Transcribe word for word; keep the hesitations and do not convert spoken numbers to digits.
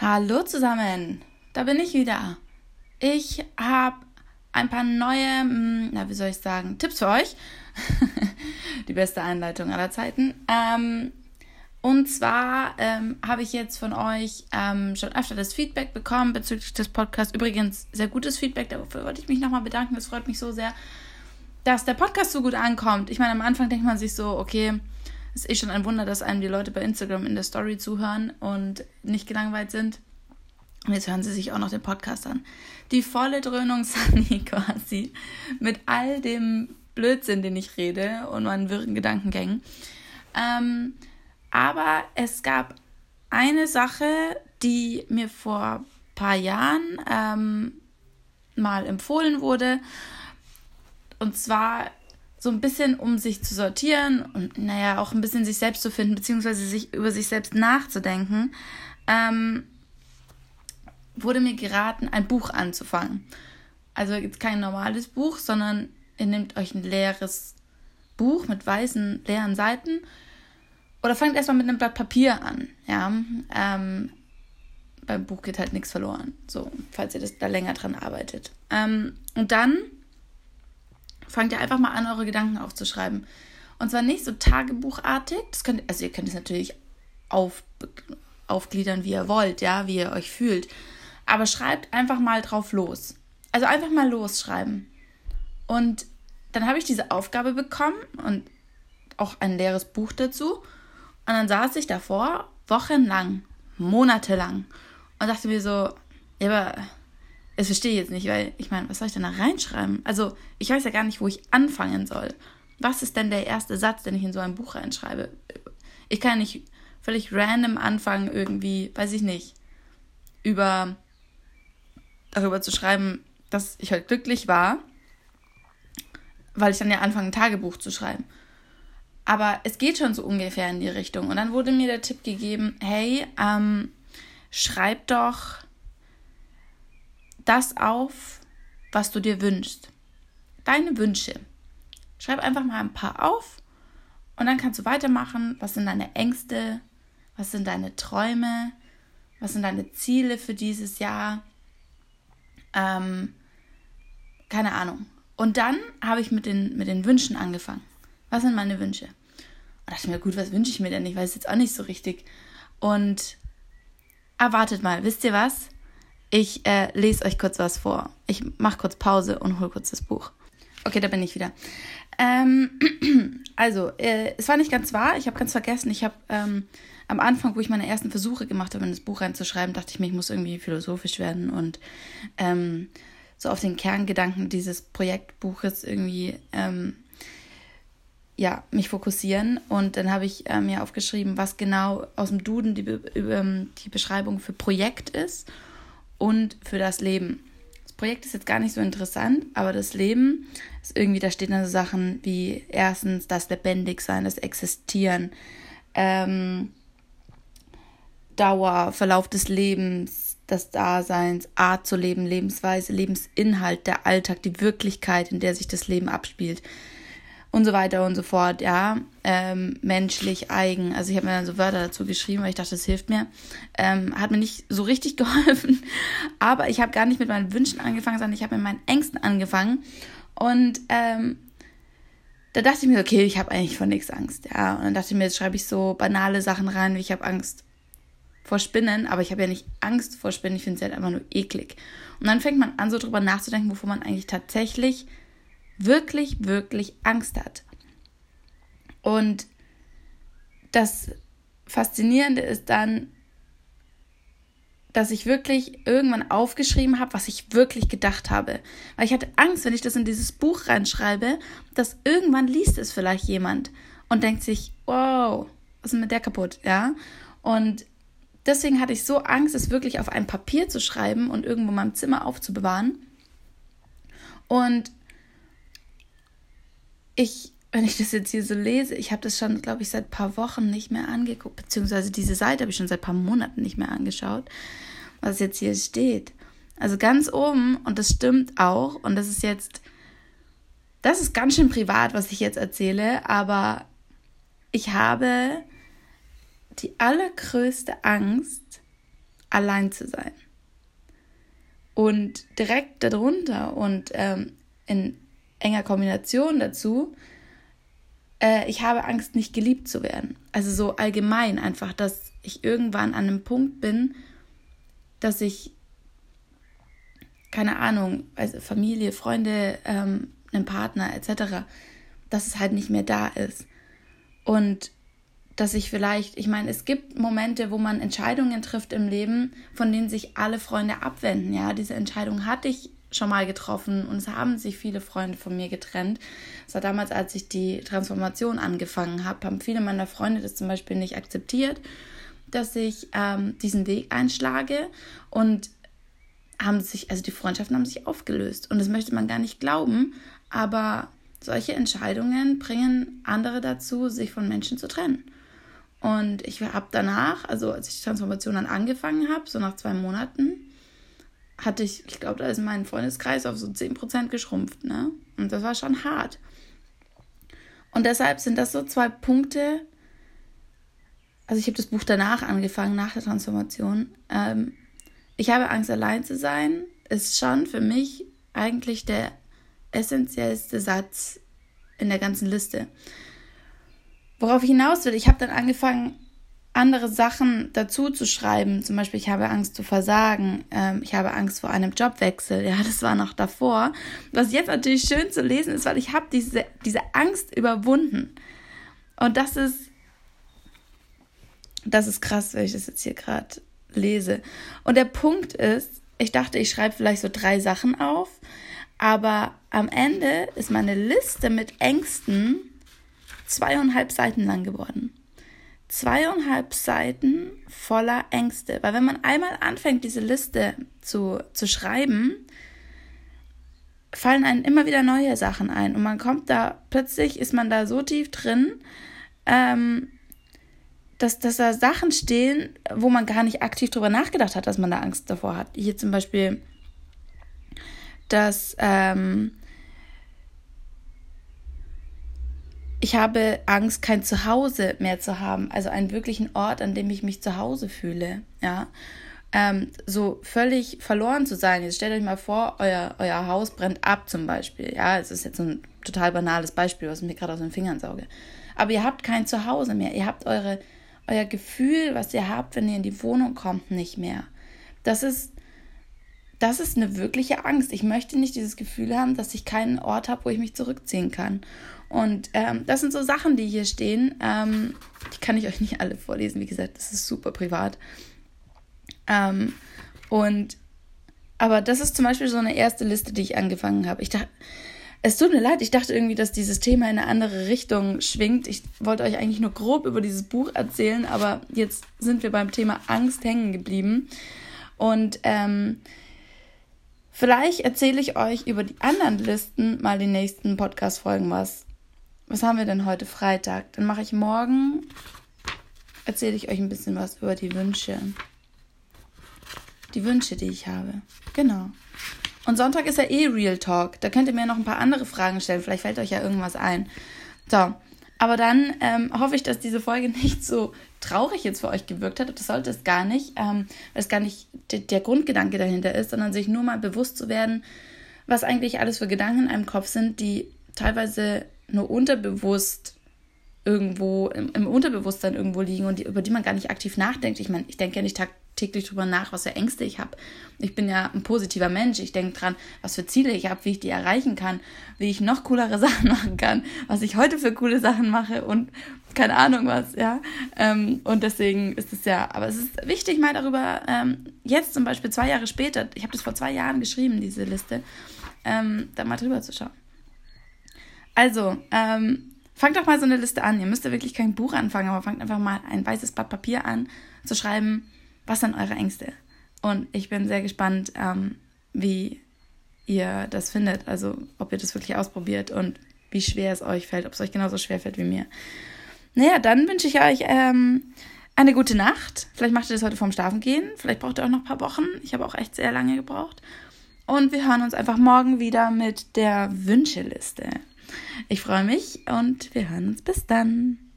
Hallo zusammen, da bin ich wieder. Ich habe ein paar neue, na wie soll ich sagen, Tipps für euch. Die beste Einleitung aller Zeiten. Ähm, und zwar ähm, habe ich jetzt von euch ähm, schon öfter das Feedback bekommen bezüglich des Podcasts. Übrigens sehr gutes Feedback, dafür wollte ich mich nochmal bedanken. Das freut mich so sehr, dass der Podcast so gut ankommt. Ich meine, am Anfang denkt man sich so, okay, es ist eh schon ein Wunder, dass einem die Leute bei Instagram in der Story zuhören und nicht gelangweilt sind. Und jetzt hören sie sich auch noch den Podcast an. Die volle Dröhnung Sunny quasi. Mit all dem Blödsinn, den ich rede und meinen wirren Gedankengängen. Ähm, aber es gab eine Sache, die mir vor ein paar Jahren ähm, mal empfohlen wurde. Und zwar so ein bisschen, um sich zu sortieren und naja, auch ein bisschen sich selbst zu finden, beziehungsweise sich über sich selbst nachzudenken, ähm, wurde mir geraten, ein Buch anzufangen. Also jetzt kein normales Buch, sondern ihr nehmt euch ein leeres Buch mit weißen, leeren Seiten oder fangt erstmal mit einem Blatt Papier an. Ja, ähm, beim Buch geht halt nichts verloren, so, falls ihr das da länger dran arbeitet. Ähm, und dann fangt ihr einfach mal an, eure Gedanken aufzuschreiben. Und zwar nicht so tagebuchartig. Das könnt, also ihr könnt es natürlich auf, aufgliedern, wie ihr wollt, ja, wie ihr euch fühlt. Aber schreibt einfach mal drauf los. Also einfach mal losschreiben. Und dann habe ich diese Aufgabe bekommen und auch ein leeres Buch dazu. Und dann saß ich davor, wochenlang, monatelang und dachte mir so, ja, aber das verstehe ich jetzt nicht, weil ich meine, was soll ich denn da reinschreiben? Also ich weiß ja gar nicht, wo ich anfangen soll. Was ist denn der erste Satz, den ich in so ein Buch reinschreibe? Ich kann nicht völlig random anfangen, irgendwie, weiß ich nicht, über darüber zu schreiben, dass ich heute glücklich war, weil ich dann ja anfange, ein Tagebuch zu schreiben. Aber es geht schon so ungefähr in die Richtung. Und dann wurde mir der Tipp gegeben, hey, ähm, schreib doch das auf, was du dir wünschst. Deine Wünsche. Schreib einfach mal ein paar auf und dann kannst du weitermachen. Was sind deine Ängste? Was sind deine Träume? Was sind deine Ziele für dieses Jahr? Ähm, keine Ahnung. Und dann habe ich mit den, mit den Wünschen angefangen. Was sind meine Wünsche? Und dachte mir, gut, was wünsche ich mir denn? Ich weiß jetzt auch nicht so richtig. Und erwartet mal, wisst ihr was? Ich äh, lese euch kurz was vor. Ich mache kurz Pause und hole kurz das Buch. Okay, da bin ich wieder. Ähm, also, äh, es war nicht ganz wahr. Ich habe ganz vergessen. Ich habe ähm, am Anfang, wo ich meine ersten Versuche gemacht habe, in das Buch reinzuschreiben, dachte ich mir, ich muss irgendwie philosophisch werden und ähm, so auf den Kerngedanken dieses Projektbuches irgendwie ähm, ja, mich fokussieren. Und dann habe ich äh, mir aufgeschrieben, was genau aus dem Duden die, Be- ähm, die Beschreibung für Projekt ist und für das Leben. Das Projekt ist jetzt gar nicht so interessant, aber das Leben ist irgendwie, da stehen dann so Sachen wie erstens das Lebendigsein, das Existieren, ähm, Dauer, Verlauf des Lebens, des Daseins, Art zu leben, Lebensweise, Lebensinhalt, der Alltag, die Wirklichkeit, in der sich das Leben abspielt und so weiter und so fort, ja, ähm, menschlich, eigen, also ich habe mir dann so Wörter dazu geschrieben, weil ich dachte, das hilft mir, ähm, hat mir nicht so richtig geholfen, aber ich habe gar nicht mit meinen Wünschen angefangen, sondern ich habe mit meinen Ängsten angefangen und ähm, da dachte ich mir, okay, ich habe eigentlich vor nichts Angst, ja, und dann dachte ich mir, jetzt schreibe ich so banale Sachen rein, wie ich habe Angst vor Spinnen, aber ich habe ja nicht Angst vor Spinnen, ich finde es halt einfach nur eklig. Und dann fängt man an, so drüber nachzudenken, wovor man eigentlich tatsächlich wirklich, wirklich Angst hat. Und das Faszinierende ist dann, dass ich wirklich irgendwann aufgeschrieben habe, was ich wirklich gedacht habe. Weil ich hatte Angst, wenn ich das in dieses Buch reinschreibe, dass irgendwann liest es vielleicht jemand und denkt sich, wow, was ist mit der kaputt, ja? Und deswegen hatte ich so Angst, es wirklich auf ein Papier zu schreiben und irgendwo in meinem Zimmer aufzubewahren. Und ich, wenn ich das jetzt hier so lese, ich habe das schon, glaube ich, seit ein paar Wochen nicht mehr angeguckt, beziehungsweise diese Seite habe ich schon seit ein paar Monaten nicht mehr angeschaut, was jetzt hier steht. Also ganz oben, und das stimmt auch, und das ist jetzt, das ist ganz schön privat, was ich jetzt erzähle, aber ich habe die allergrößte Angst, allein zu sein. Und direkt darunter und ähm, in enger Kombination dazu, äh, ich habe Angst, nicht geliebt zu werden. Also so allgemein einfach, dass ich irgendwann an einem Punkt bin, dass ich, keine Ahnung, also Familie, Freunde, ähm, einen Partner et cetera, dass es halt nicht mehr da ist. Und dass ich vielleicht, ich meine, es gibt Momente, wo man Entscheidungen trifft im Leben, von denen sich alle Freunde abwenden. Ja, diese Entscheidung hatte ich schon mal getroffen und es haben sich viele Freunde von mir getrennt. Das war damals, als ich die Transformation angefangen habe, haben viele meiner Freunde das zum Beispiel nicht akzeptiert, dass ich ähm, diesen Weg einschlage und haben sich, also die Freundschaften haben sich aufgelöst und das möchte man gar nicht glauben, aber solche Entscheidungen bringen andere dazu, sich von Menschen zu trennen. Und ich habe danach, also als ich die Transformation dann angefangen habe, so nach zwei Monaten, hatte ich, ich glaube, da ist mein Freundeskreis auf so zehn Prozent geschrumpft, ne? Und das war schon hart. Und deshalb sind das so zwei Punkte, also ich habe das Buch danach angefangen, nach der Transformation. Ähm, ich habe Angst, allein zu sein, ist schon für mich eigentlich der essentiellste Satz in der ganzen Liste. Worauf ich hinaus will, ich habe dann angefangen, andere Sachen dazu zu schreiben. Zum Beispiel, ich habe Angst zu versagen. Ähm, ich habe Angst vor einem Jobwechsel. Ja, das war noch davor. Was jetzt natürlich schön zu lesen ist, weil ich habe diese, diese Angst überwunden. Und das ist, das ist krass, wenn ich das jetzt hier gerade lese. Und der Punkt ist, ich dachte, ich schreibe vielleicht so drei Sachen auf, aber am Ende ist meine Liste mit Ängsten zweieinhalb Seiten lang geworden. Zweieinhalb Seiten voller Ängste. Weil wenn man einmal anfängt, diese Liste zu, zu schreiben, fallen einem immer wieder neue Sachen ein. Und man kommt da, plötzlich ist man da so tief drin, ähm, dass, dass da Sachen stehen, wo man gar nicht aktiv drüber nachgedacht hat, dass man da Angst davor hat. Hier zum Beispiel, dass ähm, ich habe Angst, kein Zuhause mehr zu haben, also einen wirklichen Ort, an dem ich mich zu Hause fühle, ja, ähm, so völlig verloren zu sein. Jetzt stellt euch mal vor, euer, euer Haus brennt ab zum Beispiel, ja, es ist jetzt so ein total banales Beispiel, was ich mir gerade aus den Fingern sauge, aber ihr habt kein Zuhause mehr, ihr habt eure, euer Gefühl, was ihr habt, wenn ihr in die Wohnung kommt, nicht mehr. Das ist Das ist eine wirkliche Angst. Ich möchte nicht dieses Gefühl haben, dass ich keinen Ort habe, wo ich mich zurückziehen kann. Und ähm, das sind so Sachen, die hier stehen. Ähm, die kann ich euch nicht alle vorlesen. Wie gesagt, das ist super privat. Ähm, und aber das ist zum Beispiel so eine erste Liste, die ich angefangen habe. Ich dachte, es tut mir leid, ich dachte irgendwie, dass dieses Thema in eine andere Richtung schwingt. Ich wollte euch eigentlich nur grob über dieses Buch erzählen, aber jetzt sind wir beim Thema Angst hängen geblieben. Und ähm, vielleicht erzähle ich euch über die anderen Listen mal die nächsten Podcast-Folgen was. Was haben wir denn heute? Freitag. Dann mache ich morgen, erzähle ich euch ein bisschen was über die Wünsche. Die Wünsche, die ich habe. Genau. Und Sonntag ist ja eh Real Talk. Da könnt ihr mir noch ein paar andere Fragen stellen. Vielleicht fällt euch ja irgendwas ein. So, aber dann ähm, hoffe ich, dass diese Folge nicht so traurig jetzt für euch gewirkt hat. Das sollte es gar nicht, ähm, weil es gar nicht d- der Grundgedanke dahinter ist, sondern sich nur mal bewusst zu werden, was eigentlich alles für Gedanken in einem Kopf sind, die teilweise nur unterbewusst irgendwo, im, im Unterbewusstsein irgendwo liegen und die, über die man gar nicht aktiv nachdenkt. Ich meine, ich denke ja nicht tagtäglich drüber nach, was für Ängste ich habe. Ich bin ja ein positiver Mensch. Ich denke dran, was für Ziele ich habe, wie ich die erreichen kann, wie ich noch coolere Sachen machen kann, was ich heute für coole Sachen mache und keine Ahnung was, ja. Ähm, und deswegen ist es ja, aber es ist wichtig, mal darüber, ähm, jetzt zum Beispiel zwei Jahre später, ich habe das vor zwei Jahren geschrieben, diese Liste, ähm, da mal drüber zu schauen. Also, ähm, fangt doch mal so eine Liste an. Ihr müsst ja wirklich kein Buch anfangen, aber fangt einfach mal ein weißes Blatt Papier an, zu schreiben, was sind eure Ängste. Und ich bin sehr gespannt, ähm, wie ihr das findet, also ob ihr das wirklich ausprobiert und wie schwer es euch fällt, ob es euch genauso schwer fällt wie mir. Naja, dann wünsche ich euch ähm, eine gute Nacht. Vielleicht macht ihr das heute vorm Schlafengehen. Vielleicht braucht ihr auch noch ein paar Wochen. Ich habe auch echt sehr lange gebraucht. Und wir hören uns einfach morgen wieder mit der Wünscheliste. Ich freue mich und wir hören uns bis dann.